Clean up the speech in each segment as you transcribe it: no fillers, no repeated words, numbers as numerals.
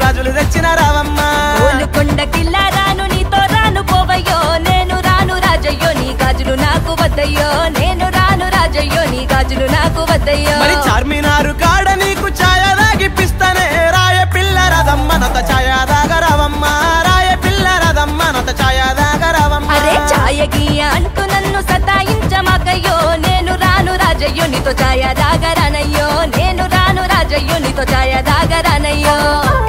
గాజులు తెచ్చిన రావమ్మ గోలుకొండ కిల్లా రాను నీతో రాను పోవయ్యో నేను రాను రాజయ్యో నీ గాజులు నాకు వద్దయ్యో నేను రాను రాజయ్యో నీ గాజులు నాకు వద్దయ్యో మరి చార్మినారు కాడ నీకు ఛాయ దాగిపిస్తానే రాయ పిల్ల రదమ్మ నత ఛాయ దాగరావమ్మ రాయ పిల్ల రదమ్మ నత ఛాయ దాగరావమ్మ అరే ఛాయకి అంటూ నన్ను సతాయించమాకయ్యో నేను రాను రాజయ్యో నీతో ఛాయ దాగరానయ్యో నేను రాను రాజయ్యో నీతో ఛాయ దాగరానయ్యో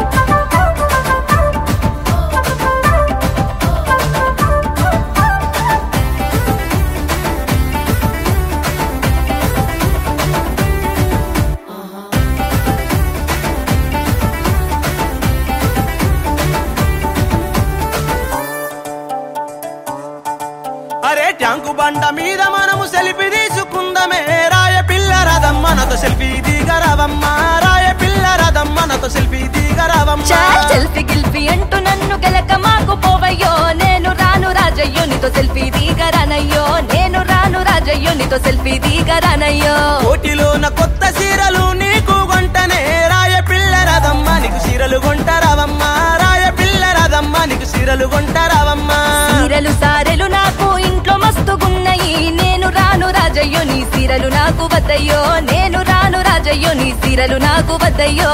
అరే ట్యాంకు బండ మీద మనము సెల్ఫీ తీసుకుందమే రాయ పిల్ల రదమ్మ నత సెల్ఫీ దిగరావమ్మ రాయ పిల్ల రదమ్మ నత సెల్ఫీ దిగరావమ్మ సెల్ఫీ గిల్ఫీ అంటూ నన్ను గెలక మాకు పోవయ్యో నేను రాను రాజయ్యో నీతో సెల్ఫీ దిగరానయ్యో నేను రాను రాజయ్యో నీతో సెల్ఫీ దిగరానయ్యో కోటిలోన కొత్త సీరలు నీకు కొంటనే రాయ పిల్ల రదమ్మ నీకు సీరలు కొంటరావమ్మ రాయ పిల్ల రదమ్మ నీకు సీరలు కొంటరావమ్మ సీరలు సారెలు నాకు ఇంట్లో మస్తుగున్నాయి నేను రాను రాజయ్యో నీ సీరలు నాకు వద్దయ్యో నేను రాను రాజయ్యో నీ సీరలు నాకు వద్దయ్యో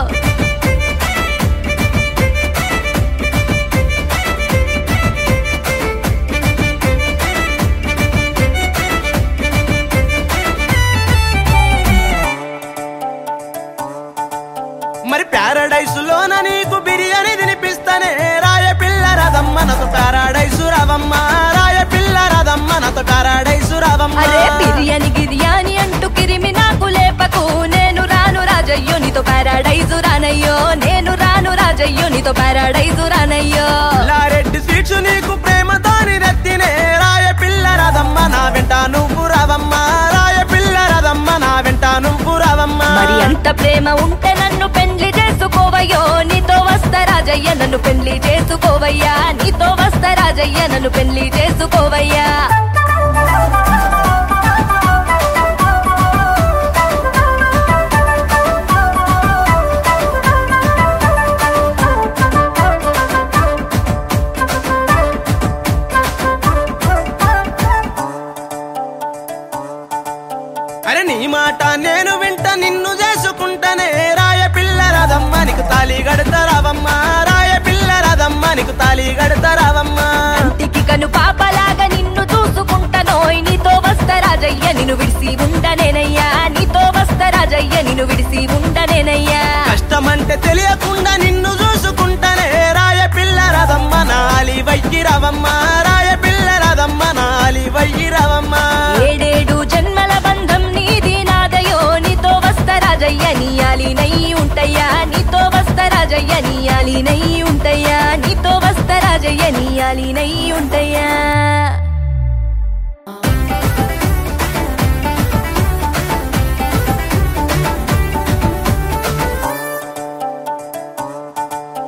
మరి ప్యారడైస్ లోన నీకు బిర్యానీ తినిపిస్తానే రాయ పిల్ల రదమ్మ నత ప్యారడైసు రావమ్మ రాయ పిల్ల రదమ్మ నత ప్యారడైసు రావమ్మ అరే బిర్యానీ గిర్యాని అంటూ కిరిమి నాకు లేపకు నేను రాను రాజయ్యో నీతో ప్యారడైజు రానయ్యో నేను రాను రాజయ్యో నీతో ప్యారడైజు రానయ్యో లారెడ్డి స్వీట్స్ నీకు ప్రేమతోని రత్తినే రాయ పిల్ల రదమ్మ నా వెంట నువ్వు రావమ్మ రాయ పిల్ల రదమ్మ నా వెంట నువ్వు రావమ్మ మరి అంత ప్రేమ ఉంటే నన్ను పెళ్లి చేసుకోవయ్యో నీతో వస్తా రాజయ్య నన్ను పెళ్లి చేసుకోవయ్యా నీతో వస్తా రాజయ్య నన్ను పెళ్లి చేసుకోవయ్యా అరే నీ మాట నేను వింట నిన్ను చేసుకుంటానే రాయ పిల్ల రదమ్మ నీకు తాళి గడతారావమ్మ రాయ పిల్ల రదమ్మ నీకు తాళి గడతారావమ్మ ఇంటికి కను పాపలాగా నిన్ను చూసుకుంటానోయ్ నీతో వస్తా రాజయ్య నిన్ను విడిసి ఉండనేనయ్యా నీతో వస్తా రాజయ్య నిన్ను విడిసి ఉండనేనయ్యా కష్టమంటే తెలియకుండా నిన్ను చూసుకుంటానే రాయ పిల్ల రదమ్మ నాలి వయ్యి రావమ్మ రాయ పిల్ల రదమ్మ నాలి వయ్యి రావమ్మ ఏడేడు జన్మల బంధం నీది నాదయో నీతో వస్తా రాజయ్య నీయాలి నై ఉంటయ్యా నీతో వస్తా రాజయ్య నీయాలి నై ఉంటయ్యా నీతో వస్తా రాజయ్య నీయాలి నై ఉంటయ్యా